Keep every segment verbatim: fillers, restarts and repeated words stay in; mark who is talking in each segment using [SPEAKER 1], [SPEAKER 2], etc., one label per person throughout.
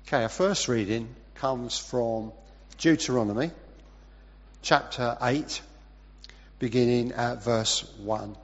[SPEAKER 1] Okay, our first reading comes from Deuteronomy chapter eight, beginning at verse one.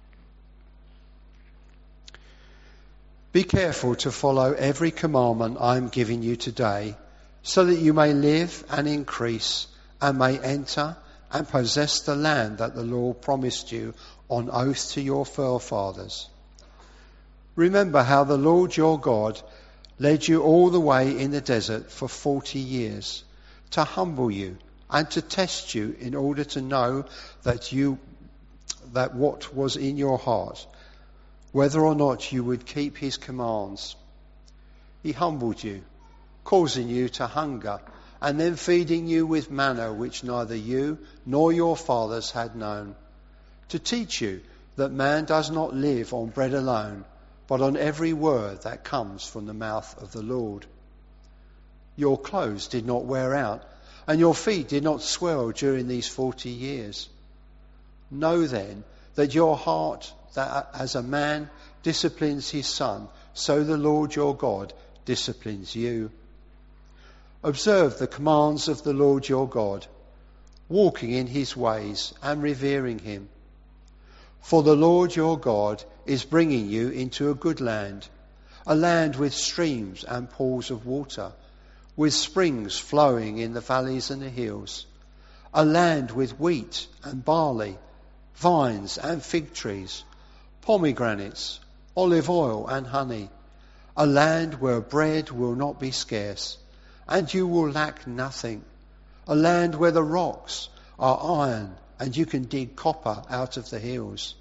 [SPEAKER 1] Be careful to follow every commandment I am giving you today, so that you may live and increase and may enter and possess the land that the Lord promised you on oath to your forefathers. Remember how the Lord your God led you all the way in the desert for forty years, to humble you and to test you in order to know that you that what was in your heart, whether or not you would keep his commands. He humbled you, causing you to hunger, and then feeding you with manna which neither you nor your fathers had known, to teach you that man does not live on bread alone, but on every word that comes from the mouth of the Lord. Your clothes did not wear out, and your feet did not swell during these forty years. Know then that your heart, that as a man disciplines his son, so the Lord your God disciplines you. Observe the commands of the Lord your God, walking in his ways and revering him. For the Lord your God is bringing you into a good land, a land with streams and pools of water, with springs flowing in the valleys and the hills, a land with wheat and barley, vines and fig trees, pomegranates, olive oil and honey, a land where bread will not be scarce, and you will lack nothing, a land where the rocks are iron, and you can dig copper out of the hills.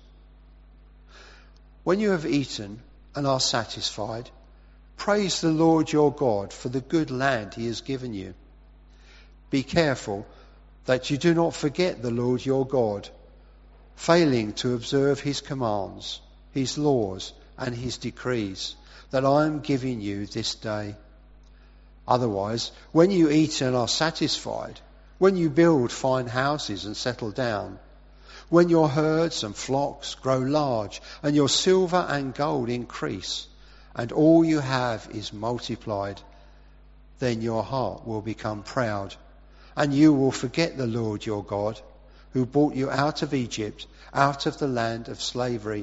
[SPEAKER 1] When you have eaten and are satisfied, praise the Lord your God for the good land he has given you. Be careful that you do not forget the Lord your God, failing to observe his commands, his laws and his decrees that I am giving you this day. Otherwise, when you eat and are satisfied, when you build fine houses and settle down, when your herds and flocks grow large and your silver and gold increase, and all you have is multiplied, then your heart will become proud, and you will forget the Lord your God, who brought you out of Egypt, out of the land of slavery.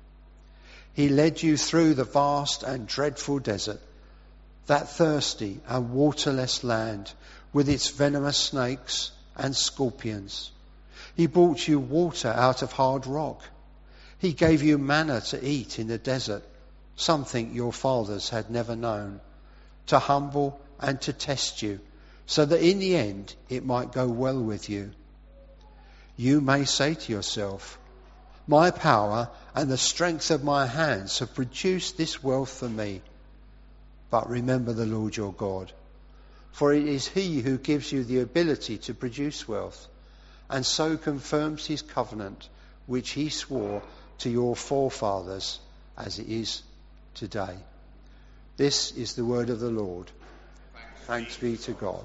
[SPEAKER 1] He led you through the vast and dreadful desert, that thirsty and waterless land with its venomous snakes and scorpions. He brought you water out of hard rock. He gave you manna to eat in the desert, something your fathers had never known, to humble and to test you, so that in the end it might go well with you. You may say to yourself, my power and the strength of my hands have produced this wealth for me. But remember the Lord your God, for it is he who gives you the ability to produce wealth, and so confirms his covenant, which he swore to your forefathers, as it is today. This is the word of the Lord. Thanks be to God.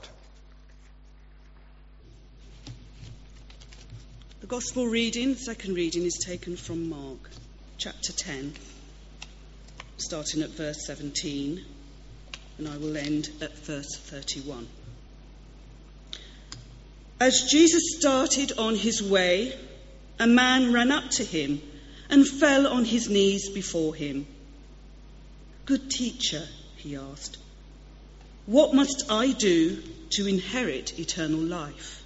[SPEAKER 2] The Gospel reading, the second reading, is taken from Mark, chapter ten, starting at verse seventeen, and I will end at verse thirty-one. As Jesus started on his way, a man ran up to him and fell on his knees before him. Good teacher, he asked, what must I do to inherit eternal life?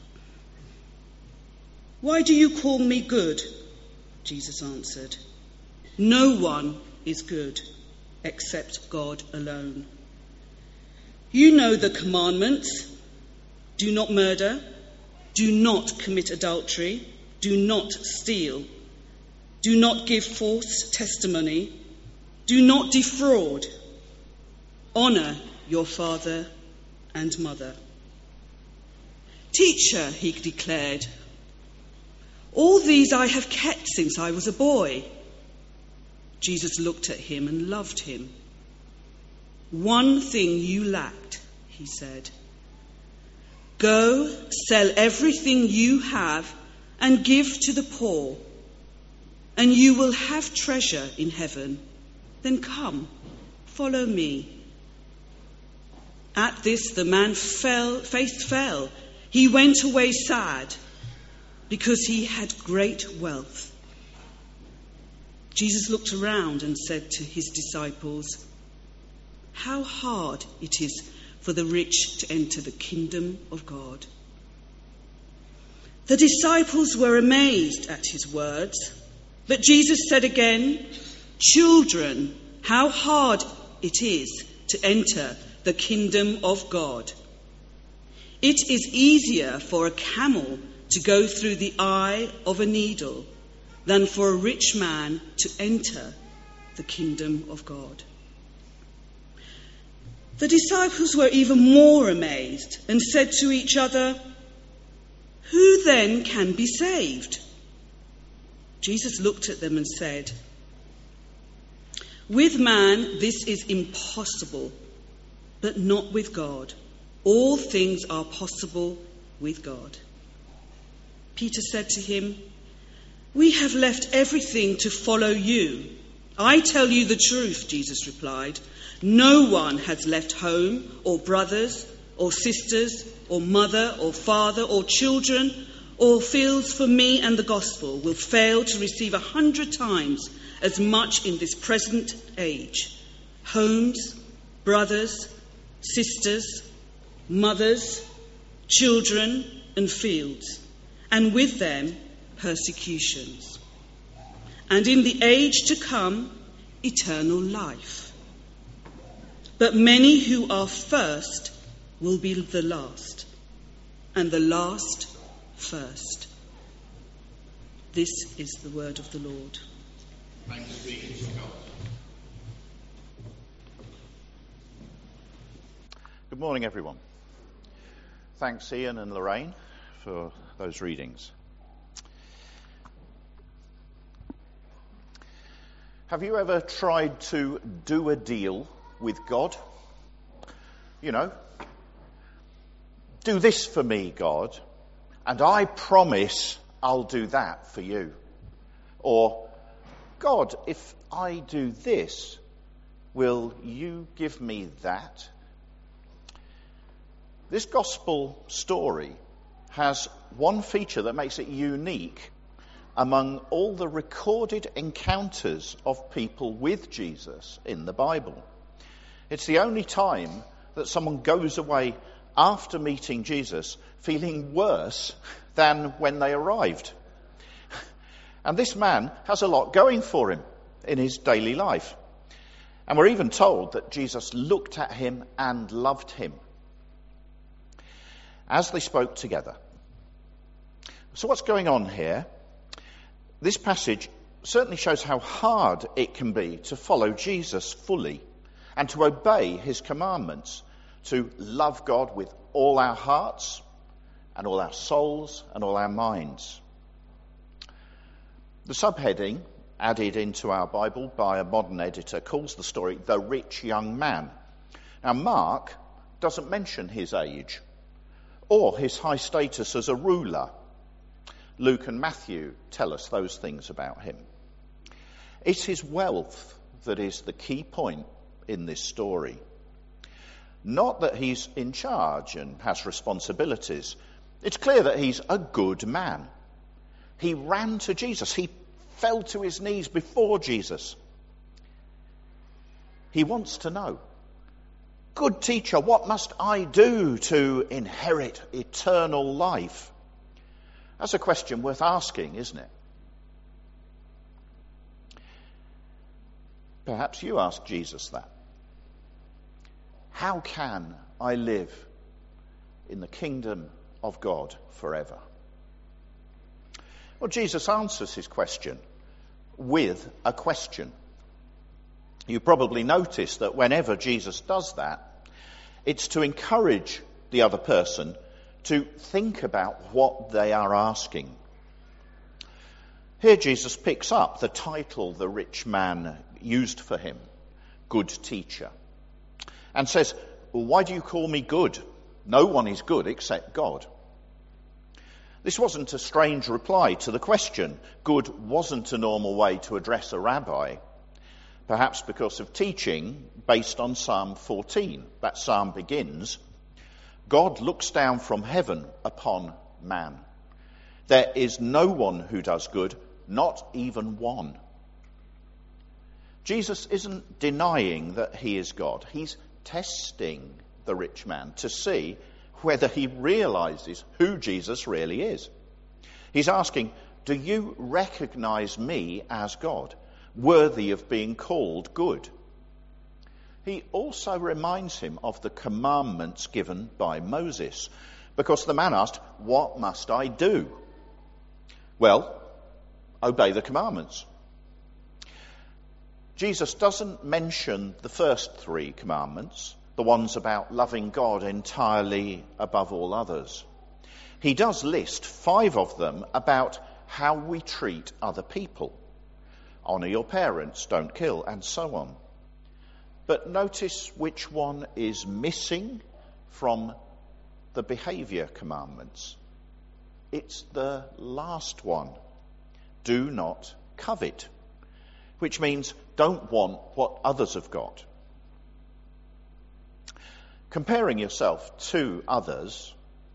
[SPEAKER 2] Why do you call me good? Jesus answered. No one is good except God alone. You know the commandments. Do not murder. Do not commit adultery. Do not steal. Do not give false testimony. Do not defraud. Honour your father and mother. Teacher, he declared, all these I have kept since I was a boy. Jesus looked at him and loved him. One thing you lacked, he said. Go, sell everything you have and give to the poor, and you will have treasure in heaven. Then come, follow me. At this, the man's face fell. He went away sad because he had great wealth. Jesus looked around and said to his disciples, "How hard it is for the rich to enter the kingdom of God." The disciples were amazed at his words, but Jesus said again, "Children, how hard it is to enter the kingdom of God. It is easier for a camel to go through the eye of a needle than for a rich man to enter the kingdom of God." The disciples were even more amazed and said to each other, "Who then can be saved?" Jesus looked at them and said, "With man this is impossible, but not with God. All things are possible with God." Peter said to him, "We have left everything to follow you." "I tell you the truth," Jesus replied. "No one has left home or brothers or sisters or mother or father or children or fields for me and the gospel will fail to receive a hundred times as much in this present age. Homes, brothers, sisters, mothers, children and fields, and with them persecutions. And in the age to come, eternal life. But many who are first will be the last, and the last first." This is the word of the Lord.
[SPEAKER 3] Thanks be to God. Good morning, everyone. Thanks, Ian and Lorraine, for those readings. Have you ever tried to do a deal with God? You know, do this for me, God, and I promise I'll do that for you. Or, God, if I do this, will you give me that? This gospel story has one feature that makes it unique among all the recorded encounters of people with Jesus in the Bible. It's the only time that someone goes away after meeting Jesus feeling worse than when they arrived. And this man has a lot going for him in his daily life. And we're even told that Jesus looked at him and loved him as they spoke together. So what's going on here? This passage certainly shows how hard it can be to follow Jesus fully and to obey his commandments, to love God with all our hearts and all our souls and all our minds. The subheading added into our Bible by a modern editor calls the story "The Rich Young Man." Now, Mark doesn't mention his age or his high status as a ruler. Luke and Matthew tell us those things about him. It's his wealth that is the key point in this story. Not that he's in charge and has responsibilities. It's clear that he's a good man. He ran to Jesus. He fell to his knees before Jesus. He wants to know, "Good teacher, what must I do to inherit eternal life?" That's a question worth asking, isn't it? Perhaps you ask Jesus that. How can I live in the kingdom of God forever? Well, Jesus answers his question with a question. You probably noticed that whenever Jesus does that, it's to encourage the other person to think about what they are asking. Here Jesus picks up the title the rich man used for him, good teacher, and says, "Well, why do you call me good? No one is good except God." This wasn't a strange reply to the question. Good wasn't a normal way to address a rabbi. perhaps because of teaching based on Psalm fourteen. That psalm begins, God looks down from heaven upon man. There is no one who does good, not even one. Jesus isn't denying that he is God. He's testing the rich man to see whether he realizes who Jesus really is. He's asking, do you recognize me as God, worthy of being called good? He also reminds him of the commandments given by Moses, because the man asked, what must I do? Well, obey the commandments. Jesus doesn't mention the first three commandments, the ones about loving God entirely above all others. He does list five of them about how we treat other people. Honour your parents, don't kill, and so on. But notice which one is missing from the behaviour commandments. It's the last one. Do not covet, which means don't want what others have got. Comparing yourself to others,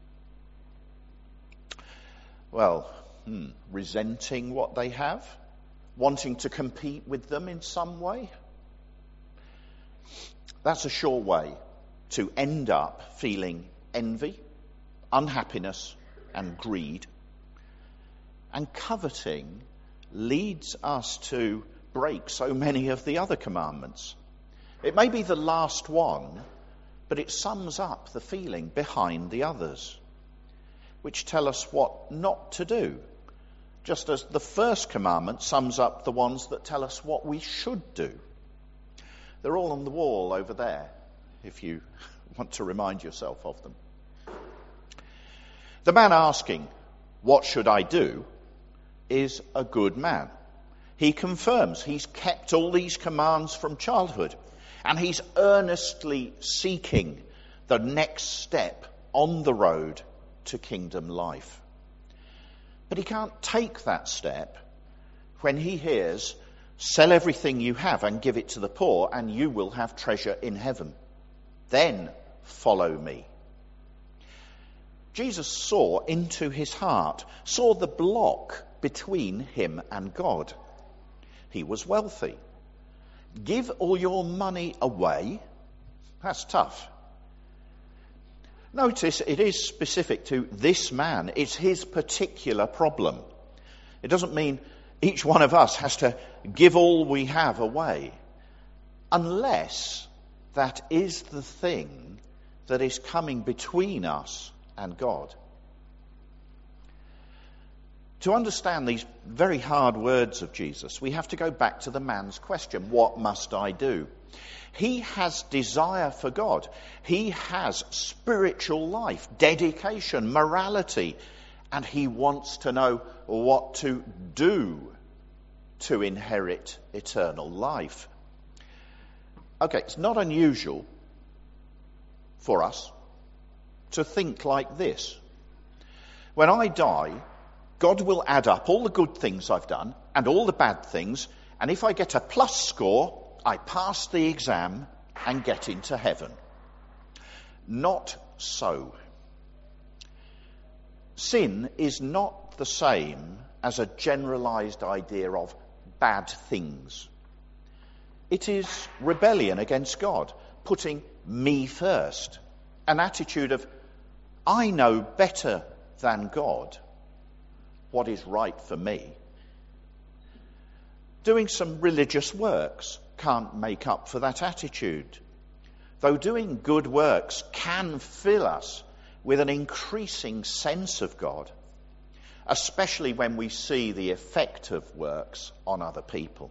[SPEAKER 3] well, hmm, resenting what they have, wanting to compete with them in some way, that's a sure way to end up feeling envy, unhappiness, and greed. And coveting leads us to break so many of the other commandments. It may be the last one, but it sums up the feeling behind the others, which tell us what not to do, just as the first commandment sums up the ones that tell us what we should do. They're all on the wall over there, if you want to remind yourself of them. The man asking, what should I do, is a good man. He confirms he's kept all these commands from childhood, and he's earnestly seeking the next step on the road to kingdom life. But he can't take that step when he hears, sell everything you have and give it to the poor, and you will have treasure in heaven. Then follow me. Jesus saw into his heart, saw the block between him and God. He was wealthy. Give all your money away? That's tough. Notice it is specific to this man. It's his particular problem. It doesn't mean each one of us has to give all we have away, unless that is the thing that is coming between us and God. To understand these very hard words of Jesus, we have to go back to the man's question, what must I do? He has desire for God. He has spiritual life, dedication, morality, and he wants to know what to do to inherit eternal life. Okay, it's not unusual for us to think like this. When I die, God will add up all the good things I've done and all the bad things, and if I get a plus score, I pass the exam and get into heaven. Not so. Sin is not the same as a generalized idea of bad things. It is rebellion against God, putting me first, an attitude of, I know better than God what is right for me. Doing some religious works can't make up for that attitude, though doing good works can fill us with an increasing sense of God, especially when we see the effect of works on other people.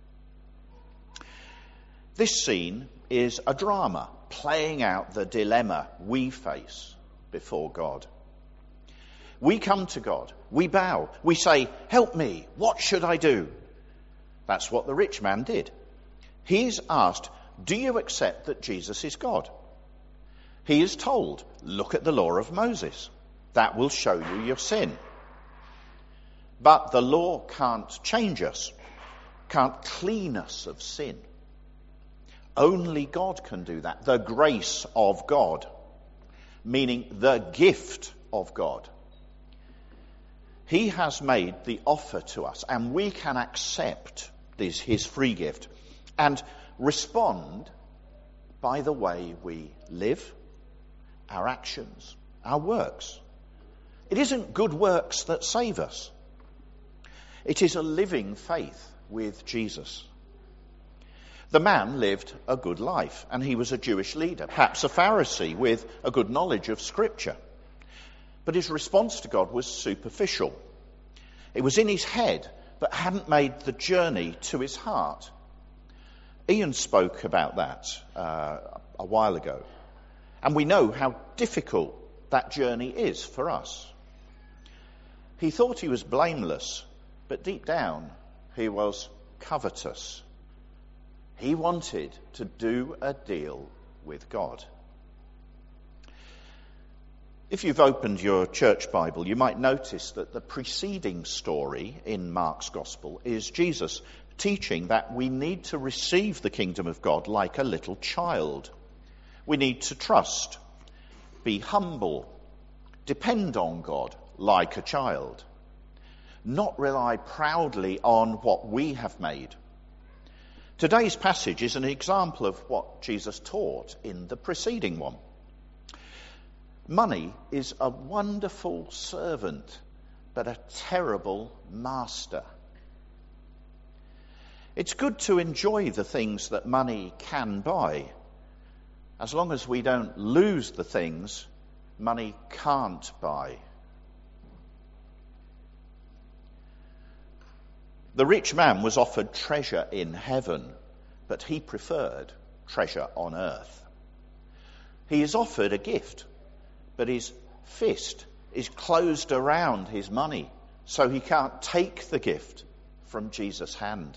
[SPEAKER 3] This scene is a drama playing out the dilemma we face before God. We come to God, we bow, we say, help me, what should I do? That's what the rich man did. He's asked, do you accept that Jesus is God? He is told, look at the law of Moses. That will show you your sin. But the law can't change us. can't clean us of sin. Only God can do that. The grace of God, meaning the gift of God. He has made the offer to us, and we can accept this, his free gift, and respond by the way we live, our actions, our works. It isn't good works that save us. It is a living faith with Jesus. The man lived a good life, and he was a Jewish leader, perhaps a Pharisee with a good knowledge of Scripture. But his response to God was superficial. It was in his head, but hadn't made the journey to his heart. Ian spoke about that uh, a while ago, and we know how difficult that journey is for us. He thought he was blameless, but deep down he was covetous. He wanted to do a deal with God. If you've opened your church Bible, you might notice that the preceding story in Mark's Gospel is Jesus teaching that we need to receive the kingdom of God like a little child. We need to trust, be humble, depend on God like a child, not rely proudly on what we have made. Today's passage is an example of what Jesus taught in the preceding one. Money is a wonderful servant, but a terrible master. It's good to enjoy the things that money can buy, as long as we don't lose the things money can't buy. The rich man was offered treasure in heaven, but he preferred treasure on earth. He is offered a gift, but his fist is closed around his money, so he can't take the gift from Jesus' hand.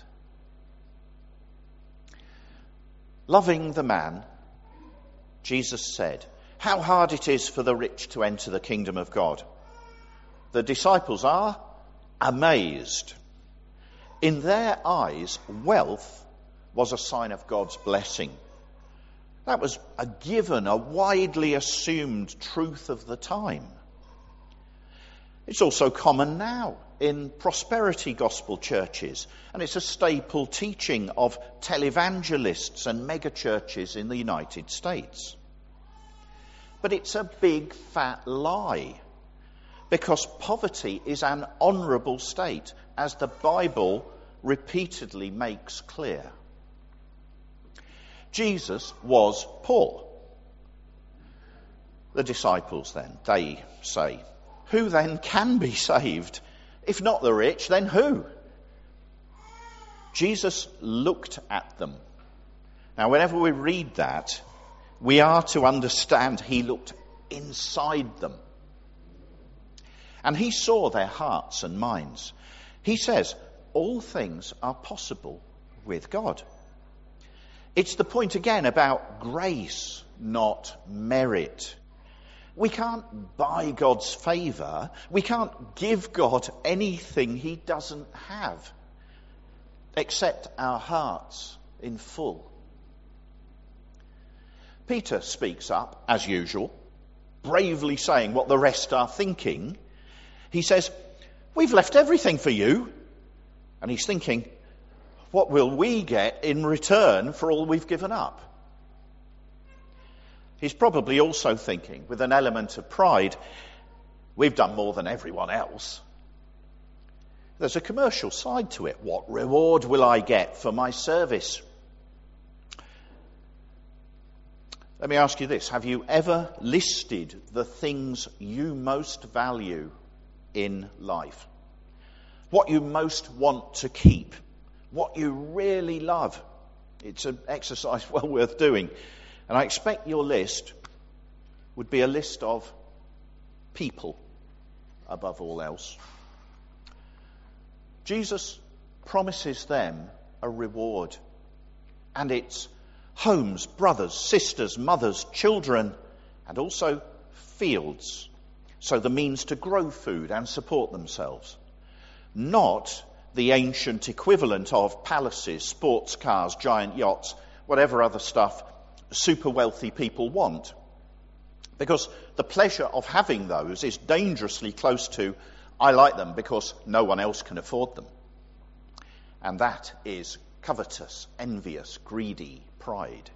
[SPEAKER 3] Loving the man, Jesus said, "How hard it is for the rich to enter the kingdom of God." The disciples are amazed. In their eyes, wealth was a sign of God's blessing. That was a given, a widely assumed truth of the time. It's also common now in prosperity gospel churches, and it's a staple teaching of televangelists and megachurches in the United States. But it's a big fat lie, because poverty is an honourable state, as the Bible repeatedly makes clear. Jesus was poor. The disciples then, they say, "Who then can be saved? If not the rich, then who?" Jesus looked at them. Now, whenever we read that, we are to understand he looked inside them. And he saw their hearts and minds. He says, all things are possible with God. It's the point again about grace, not merit. We can't buy God's favour. We can't give God anything he doesn't have, except our hearts in full. Peter speaks up, as usual, bravely saying what the rest are thinking. He says, "We've left everything for you." And he's thinking, what will we get in return for all we've given up? He's probably also thinking, with an element of pride, we've done more than everyone else. There's a commercial side to it. What reward will I get for my service? Let me ask you this. Have you ever listed the things you most value in life? What you most want to keep? What you really love? It's an exercise well worth doing. And I expect your list would be a list of people above all else. Jesus promises them a reward. And it's homes, brothers, sisters, mothers, children, and also fields. So the means to grow food and support themselves. Not the ancient equivalent of palaces, sports cars, giant yachts, whatever other stuff super wealthy people want. Because the pleasure of having those is dangerously close to, I like them because no one else can afford them. And that is covetous, envious, greedy pride.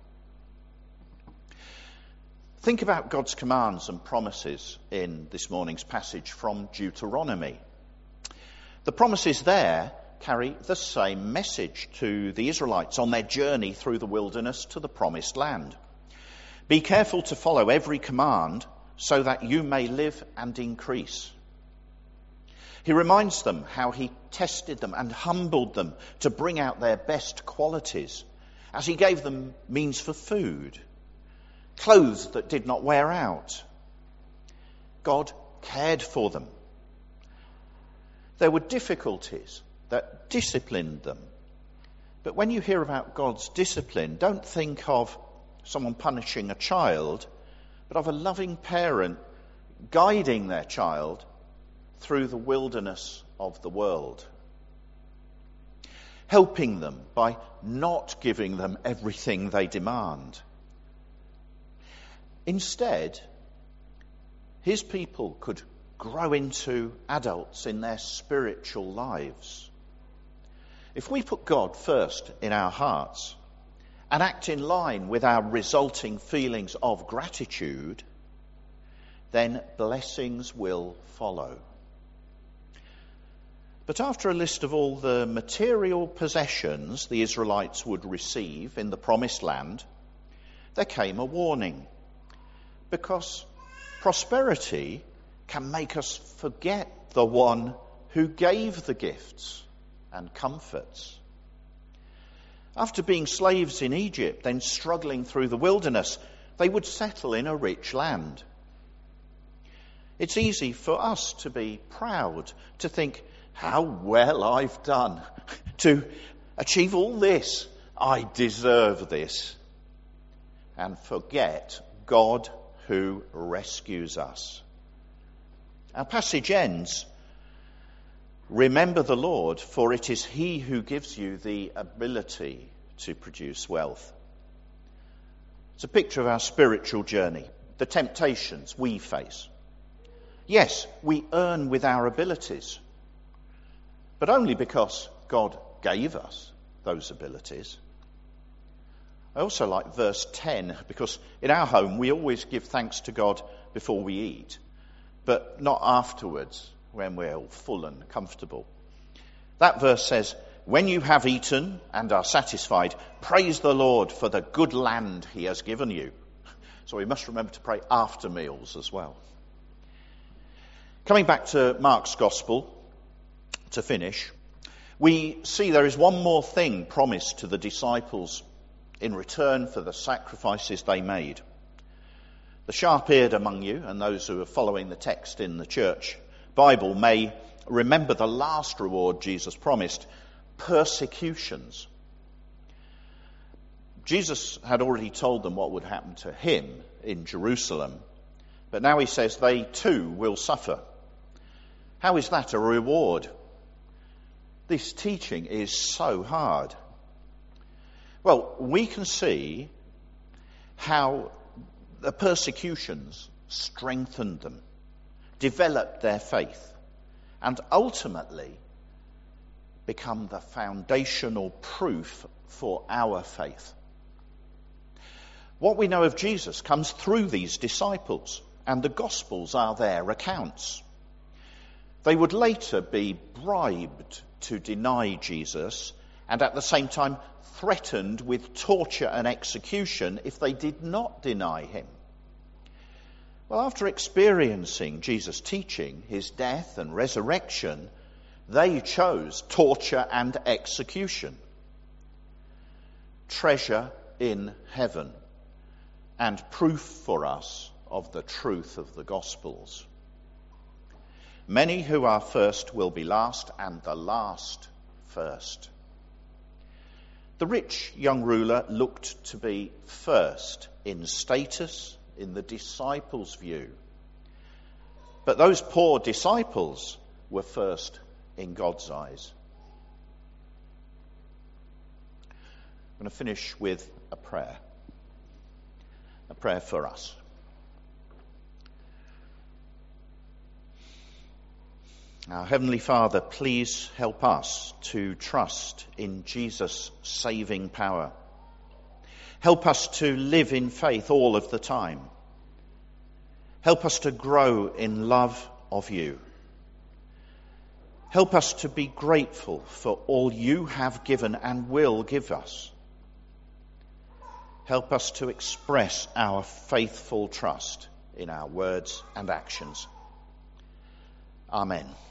[SPEAKER 3] Think about God's commands and promises in this morning's passage from Deuteronomy. The promises there carry the same message to the Israelites on their journey through the wilderness to the promised land. Be careful to follow every command so that you may live and increase. He reminds them how he tested them and humbled them to bring out their best qualities, as he gave them means for food, clothes that did not wear out. God cared for them. There were difficulties that disciplined them. But when you hear about God's discipline, don't think of someone punishing a child, but of a loving parent guiding their child through the wilderness of the world, helping them by not giving them everything they demand. Instead, his people could grow into adults in their spiritual lives. If we put God first in our hearts and act in line with our resulting feelings of gratitude, then blessings will follow. But after a list of all the material possessions the Israelites would receive in the promised land, there came a warning. Because prosperity can make us forget the one who gave the gifts and comforts. After being slaves in Egypt, then struggling through the wilderness, they would settle in a rich land. It's easy for us to be proud, to think, how well I've done to achieve all this. I deserve this. And forget God who rescues us. Our passage ends, remember the Lord, for it is he who gives you the ability to produce wealth. It's a picture of our spiritual journey, the temptations we face. Yes, we earn with our abilities, but only because God gave us those abilities. I also like verse ten, because in our home we always give thanks to God before we eat, but not afterwards when we're all full and comfortable. That verse says, when you have eaten and are satisfied, praise the Lord for the good land he has given you. So we must remember to pray after meals as well. Coming back to Mark's Gospel, to finish, we see there is one more thing promised to the disciples in return for the sacrifices they made. The sharp-eared among you, and those who are following the text in the church Bible, may remember the last reward Jesus promised, persecutions. Jesus had already told them what would happen to him in Jerusalem, but now he says they too will suffer. How is that a reward? This teaching is so hard. Well, we can see how the persecutions strengthened them, developed their faith, and ultimately become the foundational proof for our faith. What we know of Jesus comes through these disciples, and the Gospels are their accounts. They would later be bribed to deny Jesus, and at the same time threatened with torture and execution if they did not deny him. Well, after experiencing Jesus' teaching, his death and resurrection, they chose torture and execution. Treasure in heaven, and proof for us of the truth of the Gospels. Many who are first will be last, and the last first. The rich young ruler looked to be first in status in the disciples' view. But those poor disciples were first in God's eyes. I'm going to finish with a prayer. A prayer for us. Our Heavenly Father, please help us to trust in Jesus' saving power. Help us to live in faith all of the time. Help us to grow in love of you. Help us to be grateful for all you have given and will give us. Help us to express our faithful trust in our words and actions. Amen.